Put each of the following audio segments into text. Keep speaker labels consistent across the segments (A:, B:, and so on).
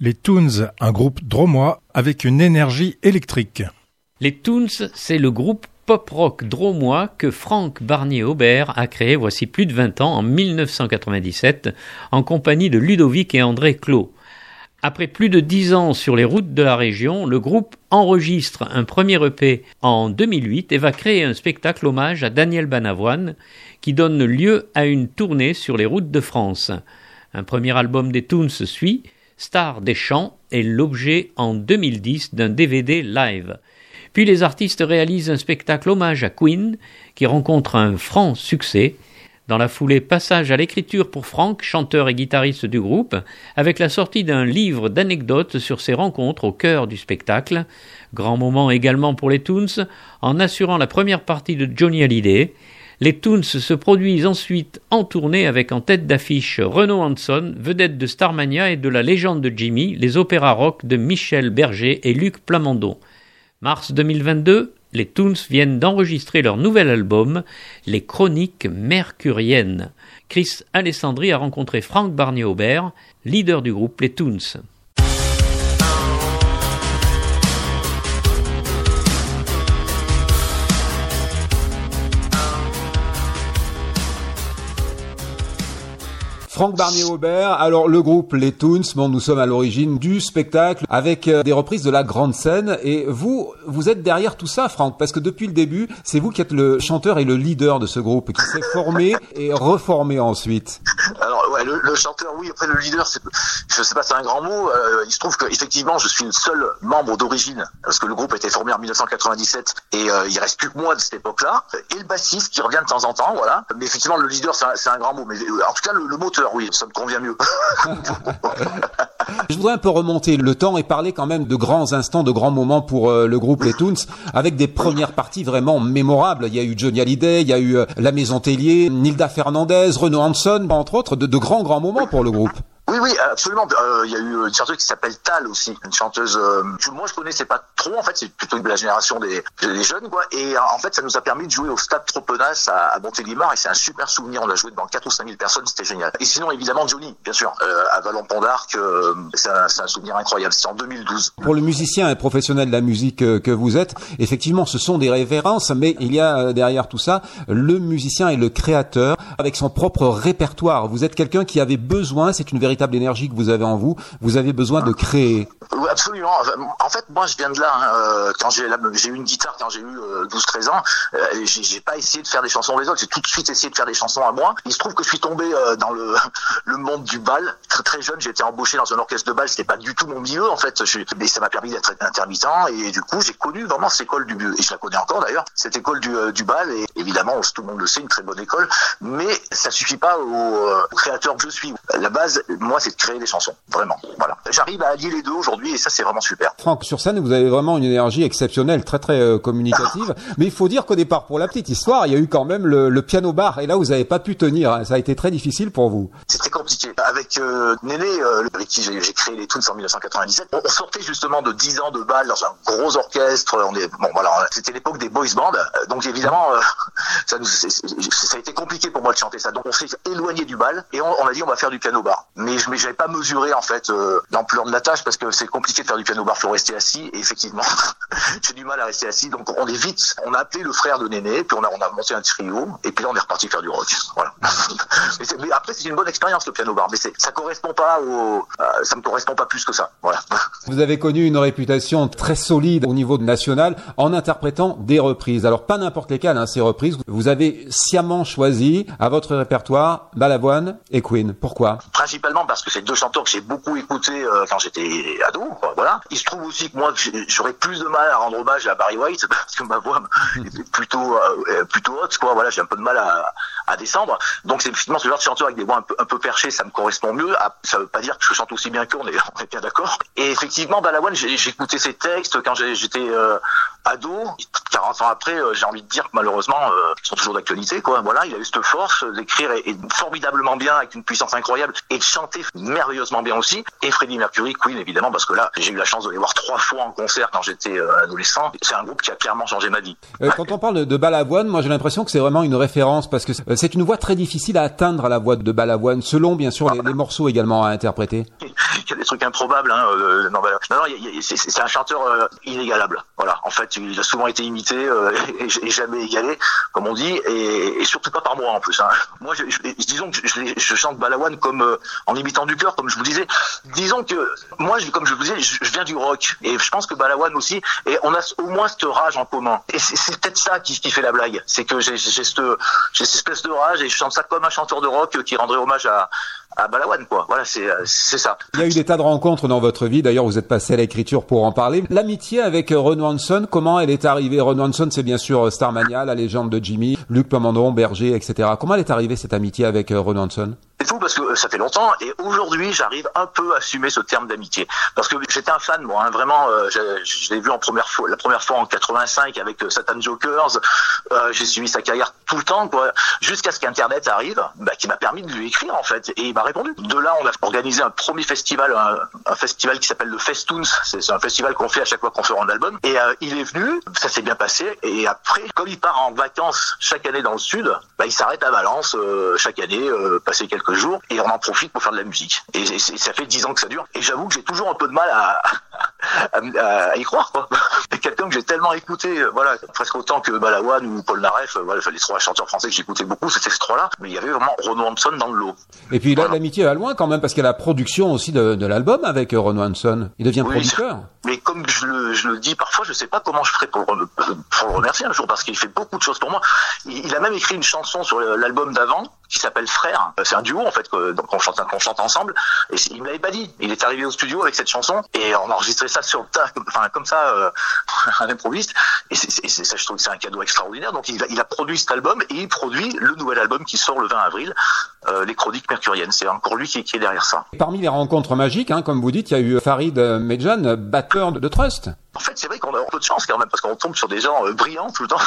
A: Les Toons, un groupe drômois avec une énergie électrique.
B: Les Toons, c'est le groupe pop-rock drômois que Franck Barnier-Aubert a créé voici plus de 20 ans, en 1997, en compagnie de Ludovic et André Clos. Après plus de 10 ans sur les routes de la région, le groupe enregistre un premier EP en 2008 et va créer un spectacle hommage à Daniel Balavoine qui donne lieu à une tournée sur les routes de France. Un premier album des Toons suit, Star des Champs, est l'objet en 2010 d'un DVD live. Puis les artistes réalisent un spectacle hommage à Queen qui rencontre un franc succès. Dans la foulée, passage à l'écriture pour Franck, chanteur et guitariste du groupe, avec la sortie d'un livre d'anecdotes sur ses rencontres au cœur du spectacle. Grand moment également pour les Toons, en assurant la première partie de Johnny Hallyday. Les Toons se produisent ensuite en tournée avec en tête d'affiche Renaud Hanson, vedette de Starmania et de La Légende de Jimmy, les opéras rock de Michel Berger et Luc Plamondon. Mars 2022, les Toons viennent d'enregistrer leur nouvel album, Les Chroniques Mercuriennes. Chris Alessandri a rencontré Franck Barnier-Aubert, leader du groupe Les Toons.
C: Franck Barnier-Aubert, alors le groupe Les Toons, bon, nous sommes à l'origine du spectacle avec des reprises de la grande scène et vous êtes derrière tout ça, Franck, parce que depuis le début, c'est vous qui êtes le chanteur et le leader de ce groupe qui s'est formé et reformé ensuite.
D: Alors ouais, le chanteur, oui, après le leader, je sais pas, c'est un grand mot. Il se trouve qu'effectivement, je suis le seul membre d'origine parce que le groupe a été formé en 1997 et il reste plus que moi de cette époque-là et le bassiste qui revient de temps en temps, voilà. Mais effectivement, le leader, c'est un grand mot. Mais en tout cas, le moteur, oui, ça me convient mieux.
C: Je voudrais un peu remonter le temps et parler quand même de grands instants, de grands moments pour le groupe Les Toons, avec des premières parties vraiment mémorables. Il y a eu Johnny Hallyday, il y a eu La Maison Tellier, Nilda Fernandez, Renaud Hanson, entre autres, de grands moments pour le groupe.
D: Oui, absolument. Il y a eu une chanteuse qui s'appelle Tal aussi, une chanteuse que moi je connaissais pas trop, en fait, c'est plutôt de la génération des jeunes, quoi. Et en fait, ça nous a permis de jouer au Stade Tropenas à Montélimar et c'est un super souvenir. On a joué devant 4 ou 5 000 personnes, c'était génial. Et sinon, évidemment, Johnny, bien sûr, à Vallon-Pont-d'Arc, c'est un souvenir incroyable. C'était en 2012.
C: Pour le musicien et professionnel de la musique que vous êtes, effectivement, ce sont des références, mais il y a derrière tout ça le musicien et le créateur avec son propre répertoire. Vous êtes quelqu'un qui avait besoin, c'est une véritable énergie que vous avez en vous, vous avez besoin de créer.
D: Oui, absolument. En fait, moi, je viens de là. Quand j'ai eu une guitare, quand j'ai eu 12-13 ans, j'ai pas essayé de faire des chansons des autres. J'ai tout de suite essayé de faire des chansons à moi. Il se trouve que je suis tombé dans le monde du bal. Très très jeune, j'ai été embauché dans un orchestre de bal. C'était pas du tout mon milieu, en fait. Mais ça m'a permis d'être intermittent. Et du coup, j'ai connu vraiment cette école et je la connais encore d'ailleurs, cette école du bal. Et évidemment, tout le monde le sait, une très bonne école. Mais ça suffit pas au créateur que je suis. La base, moi, c'est de créer des chansons. Vraiment. Voilà. J'arrive à allier les deux aujourd'hui et ça, c'est vraiment super.
C: Franck, sur scène, vous avez vraiment une énergie exceptionnelle, très très communicative. Mais il faut dire qu'au départ, pour la petite histoire, il y a eu quand même le piano bar. Et là, vous n'avez pas pu tenir. Ça a été très difficile pour vous.
D: C'est très compliqué. Avec Néné, avec qui j'ai créé les Toons en 1997, on sortait justement de 10 ans de bal dans un gros orchestre. C'était l'époque des boys bands. Donc évidemment, ça a été compliqué pour moi de chanter ça. Donc on s'est éloigné du bal et on a dit on va faire du piano bar. Mais j'avais pas mesuré en fait l'ampleur de la tâche parce que c'est compliqué de faire du piano bar, faut rester assis et effectivement j'ai du mal à rester assis, donc on a appelé le frère de Néné, puis on a monté un trio et puis là on est reparti faire du rock. Voilà. Mais après c'est une bonne expérience le piano bar, mais ça correspond pas ça me correspond pas plus que ça. Voilà.
C: Vous avez connu une réputation très solide au niveau national en interprétant des reprises. Alors pas n'importe lesquelles, ces reprises. Vous avez sciemment choisi à votre répertoire Balavoine et Queen. Pourquoi ?
D: Principalement parce que c'est deux chanteurs que j'ai beaucoup écoutés quand j'étais ado, quoi, voilà. Il se trouve aussi que moi j'aurais plus de mal à rendre hommage à Barry White parce que ma voix est plutôt haute, quoi, voilà, j'ai un peu de mal à descendre. Donc c'est effectivement ce genre de chanteur avec des voix un peu perchées, ça me correspond mieux. Ça veut pas dire que je chante aussi bien qu'eux, on est bien d'accord. Et effectivement, Balavoine, j'écoutais ses textes quand j'étais ado. 40 ans après, j'ai envie de dire que malheureusement, ils sont toujours d'actualité, quoi. Voilà, il a eu cette force d'écrire et formidablement bien avec une puissance incroyable et de chanter merveilleusement bien aussi. Et Freddie Mercury, Queen évidemment, parce que là, j'ai eu la chance de les voir 3 fois en concert quand j'étais adolescent. C'est un groupe qui a clairement changé ma vie.
C: Quand on parle de Balavoine, moi j'ai l'impression que c'est vraiment une référence parce que c'est une voix très difficile à atteindre, la voix de Balavoine, selon bien sûr les morceaux également à interpréter.
D: qu'il y a des trucs improbables. Hein, non, c'est un chanteur inégalable. Voilà. En fait, il a souvent été imité et jamais égalé, comme on dit, et surtout pas par moi en plus. Hein. Moi, disons que je chante Balavoine comme en imitant du cœur, comme je vous disais. Disons que moi, comme je vous disais, je viens du rock et je pense que Balavoine aussi. Et on a au moins cette rage en commun. Et c'est peut-être ça qui fait la blague. C'est que j'ai cette espèce de rage et je chante ça comme un chanteur de rock qui rendrait hommage à Balavoine, quoi. Voilà, c'est ça.
C: Il y a eu des tas de rencontres dans votre vie. D'ailleurs, vous êtes passé à l'écriture pour en parler. L'amitié avec Renaud Hanson, comment elle est arrivée? Renaud Hanson, c'est bien sûr Starmania, la légende de Jimmy, Luc Plamondon, Berger, etc. Comment elle est arrivée, cette amitié avec Renaud Hanson?
D: C'est fou parce que ça fait longtemps et aujourd'hui j'arrive un peu à assumer ce terme d'amitié parce que j'étais un fan moi, hein, vraiment. Je l'ai vu la première fois en 85 avec Satan Jokers. J'ai suivi sa carrière tout le temps, quoi, jusqu'à ce qu'Internet arrive, qui m'a permis de lui écrire en fait, et il m'a répondu. De là, on a organisé un premier festival, un festival qui s'appelle le Festoons. C'est un festival qu'on fait à chaque fois qu'on fait un album. Et il est venu, ça s'est bien passé. Et après, comme il part en vacances chaque année dans le sud, il s'arrête à Valence chaque année, passer quelques jours, et on en profite pour faire de la musique. Et ça fait 10 ans que ça dure. Et j'avoue que j'ai toujours un peu de mal à y croire, quoi. Et quelqu'un que j'ai tellement écouté, voilà, presque autant que Balavoine ou Paul Naref, voilà, les trois chanteurs français que j'écoutais beaucoup, c'était ces trois-là. Mais il y avait vraiment Renaud Hanson dans le lot.
C: Et puis là, l'amitié va loin quand même, parce qu'il y a la production aussi de l'album avec Renaud Hanson. Il devient producteur.
D: Mais comme je le dis parfois, je sais pas comment je ferai pour le remercier un jour, parce qu'il fait beaucoup de choses pour moi. Il a même écrit une chanson sur l'album d'avant, qui s'appelle Frère. C'est un duo, en fait, qu'on chante ensemble. Et il me l'avait pas dit. Il est arrivé au studio avec cette chanson, et on a enregistré ça sur le tas, comme ça, à l'improviste. Et ça, je trouve que c'est un cadeau extraordinaire. Donc, il a produit cet album, et il produit le nouvel album qui sort le 20 avril, Les Chroniques Mercuriennes. C'est encore lui qui est derrière ça.
C: Parmi les rencontres magiques, hein, comme vous dites, il y a eu Farid Medjan, batteur de Trust.
D: En fait, c'est vrai qu'on a un peu de chance quand même, parce qu'on tombe sur des gens brillants tout le temps.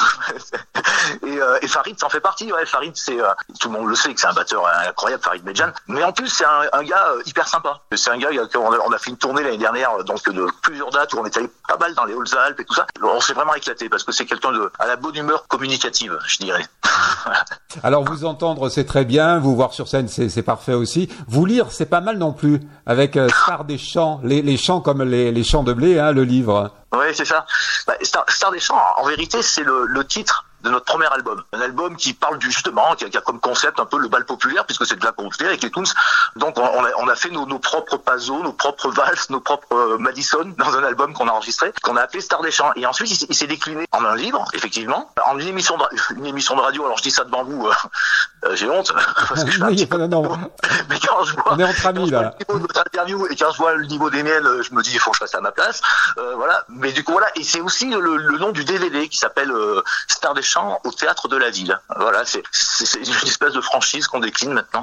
D: et Farid, ça en fait partie. Ouais, Farid, tout le monde le sait que c'est un batteur incroyable, Farid Medjan. Mais en plus, c'est un gars hyper sympa. C'est un gars on a fait une tournée l'année dernière, donc de plusieurs dates où on est allé pas mal dans les Hautes-Alpes et tout ça. On s'est vraiment éclaté parce que c'est quelqu'un à la bonne humeur communicative, je dirais.
C: Alors vous entendre, c'est très bien. Vous voir sur scène, c'est parfait aussi. Vous lire, c'est pas mal non plus. Avec Star des Champs, les chants comme les champs de blé, hein, le livre.
D: Oui, c'est ça. Star des Champs, en vérité, c'est le titre de notre premier album. Un album qui parle justement, qui a comme concept un peu le bal populaire, puisque c'est de la populaire avec les Toons. Donc on a fait nos propres Pazos, nos propres valses, nos propres Madison dans un album qu'on a enregistré, qu'on a appelé Star des Champs. Et ensuite il s'est décliné en un livre, effectivement, en une émission de radio. Alors je dis ça devant vous, j'ai honte parce que je fais un petit peu.
C: Non.
D: Mais quand je vois,
C: on est entre amis là.
D: Le niveau de votre interview et quand je vois le niveau des miennes, je me dis il faut que je fasse à ma place. Voilà. Mais du coup voilà, et c'est aussi le nom du DVD qui s'appelle Star des Champs au Théâtre de la Ville. Voilà, c'est une espèce de franchise qu'on décline maintenant.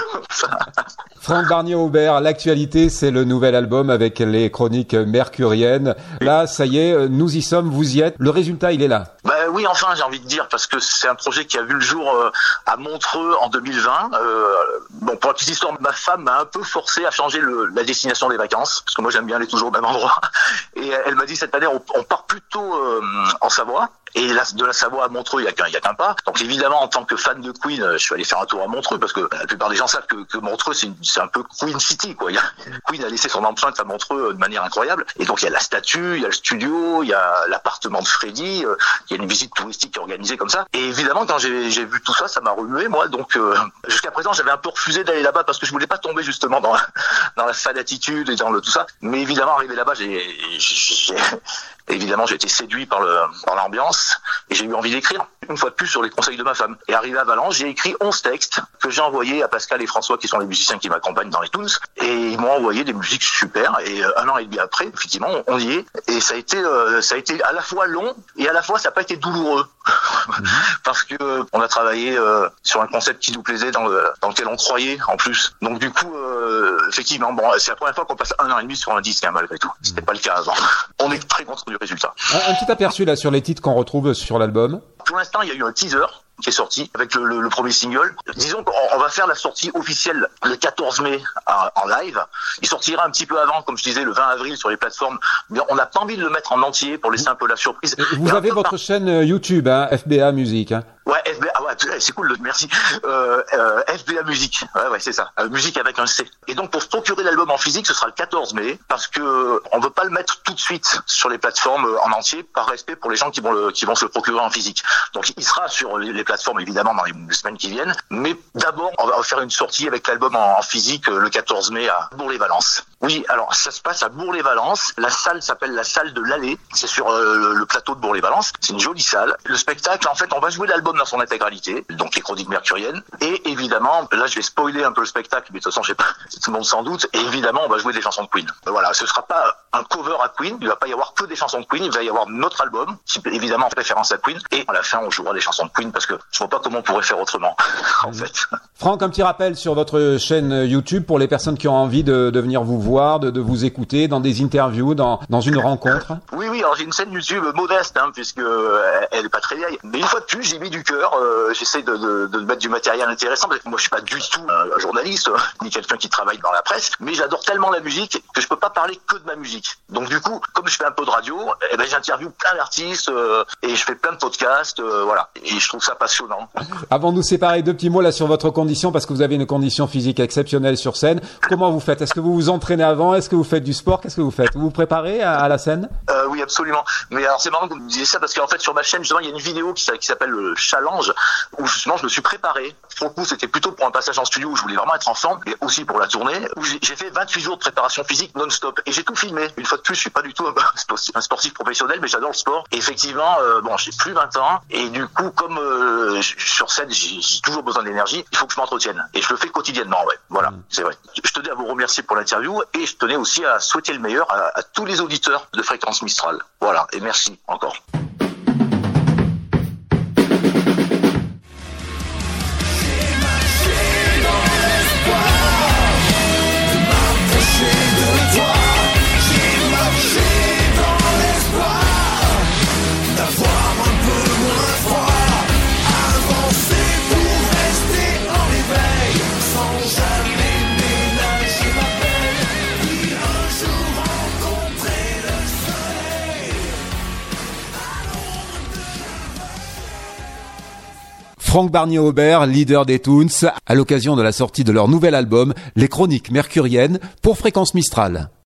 C: Franck Barnier-Aubert, l'actualité, c'est le nouvel album avec les Chroniques Mercuriennes. Là, ça y est, nous y sommes, vous y êtes. Le résultat, il est là.
D: Oui, enfin, j'ai envie de dire, parce que c'est un projet qui a vu le jour à Montreux en 2020. Pour la petite histoire, ma femme m'a un peu forcé à changer la destination des vacances, parce que moi j'aime bien aller toujours au même endroit. Et elle m'a dit cette année, on part plutôt en Savoie. Et de la Savoie à Montreux, il y a qu'un pas. Donc évidemment, en tant que fan de Queen, je suis allé faire un tour à Montreux parce que la plupart des gens savent que Montreux c'est un peu Queen City, quoi. Queen a laissé son empreinte à Montreux de manière incroyable. Et donc il y a la statue, il y a le studio, il y a l'appartement de Freddy, il y a une visite touristique organisée comme ça. Et évidemment, quand j'ai vu tout ça, ça m'a remué, moi. Donc jusqu'à présent, j'avais un peu refusé d'aller là-bas parce que je voulais pas tomber justement dans la sale attitude et dans tout ça. Mais évidemment, arrivé là-bas, évidemment, j'ai été séduit par l'ambiance et j'ai eu envie d'écrire, une fois de plus, sur les conseils de ma femme. Et arrivé à Valence, j'ai écrit 11 textes que j'ai envoyés à Pascal et François, qui sont les musiciens qui m'accompagnent dans les Toons. Et ils m'ont envoyé des musiques super. Et 1 an et demi après, effectivement, on y est. Et ça a été à la fois long et à la fois, ça n'a pas été douloureux. Parce que on a travaillé sur un concept qui nous plaisait, dans lequel on croyait, en plus. Donc du coup, effectivement, c'est la première fois qu'on passe 1 an et demi sur un disque, hein, malgré tout. C'était pas le cas avant. On est très content du résultat.
C: Un petit aperçu là sur les titres qu'on retrouve sur l'album.
D: Pour l'instant, il y a eu un teaser. qui est sorti avec le premier single. Disons qu'on va faire la sortie officielle le 14 mai en live. Il sortira un petit peu avant, comme je disais, le 20 avril sur les plateformes, mais on n'a pas envie de le mettre en entier pour laisser un peu la surprise.
C: Vous avez votre chaîne YouTube, hein, FBA Musique. Hein.
D: Ouais, FBA, ah ouais, c'est cool, merci. FBA Musique, ouais, c'est ça. Musique avec un C. Et donc, pour se procurer l'album en physique, ce sera le 14 mai, parce que on veut pas le mettre tout de suite sur les plateformes en entier, par respect pour les gens qui vont se le procurer en physique. Donc, il sera sur les plateformes, évidemment, dans les semaines qui viennent. Mais d'abord, on va faire une sortie avec l'album en physique le 14 mai à Bourg-les-Valences. Oui, alors, ça se passe à Bourg-les-Valences. La salle s'appelle la salle de l'Allée. C'est sur le plateau de Bourg-les-Valences. C'est une jolie salle. Le spectacle, en fait, on va jouer l'album dans son intégralité, donc les chroniques mercuriennes. Et évidemment, là, je vais spoiler un peu le spectacle, mais de toute façon, je sais pas, tout le monde sans doute. Et évidemment, on va jouer des chansons de Queen. Voilà, ce sera pas un cover à Queen. Il va pas y avoir que des chansons de Queen. Il va y avoir notre album, qui évidemment fait référence à Queen. Et à la fin, on jouera des chansons de Queen parce que je vois pas comment on pourrait faire autrement, en fait.
C: Franck, un petit rappel sur votre chaîne YouTube pour les personnes qui ont envie de venir vous voir, de vous écouter dans des interviews, dans une rencontre.
D: Oui, alors j'ai une chaîne YouTube modeste, hein, puisque elle est pas très vieille. Mais une fois de plus, j'ai mis du cœur. J'essaie de mettre du matériel intéressant. Parce que moi, je suis pas du tout un journaliste, ni quelqu'un qui travaille dans la presse. Mais j'adore tellement la musique que je peux pas parler que de ma musique. Donc du coup, comme je fais un peu de radio, j'interviewe plein d'artistes et je fais plein de podcasts, voilà. Et je trouve ça passionnant.
C: Avant de nous séparer, 2 petits mots là sur votre condition, parce que vous avez une condition physique exceptionnelle sur scène. Comment vous faites? Est-ce que vous vous entraînez avant? Est-ce que vous faites du sport? Qu'est-ce que vous faites? Vous vous préparez à la scène?
D: Oui, absolument. Mais alors c'est marrant que vous me disiez ça parce qu'en fait sur ma chaîne justement il y a une vidéo qui s'appelle le Challenge où justement je me suis préparé. Pour le coup c'était plutôt pour un passage en studio où je voulais vraiment être en forme, et aussi pour la tournée où j'ai fait 28 jours de préparation physique non-stop et j'ai tout filmé. Une fois de plus, je suis pas du tout un sportif professionnel, mais j'adore le sport. Et effectivement, j'ai plus 20 ans et du coup comme sur scène j'ai toujours besoin d'énergie, il faut que je m'entretienne et je le fais quotidiennement. Ouais, voilà, c'est vrai. Je tenais à vous remercier pour l'interview et je tenais aussi à souhaiter le meilleur à tous les auditeurs de Fréquence Mistral. Voilà, et merci encore.
C: Franck Barnier-Aubert, leader des Toons, à l'occasion de la sortie de leur nouvel album, Les Chroniques Mercuriennes, pour Fréquence Mistral.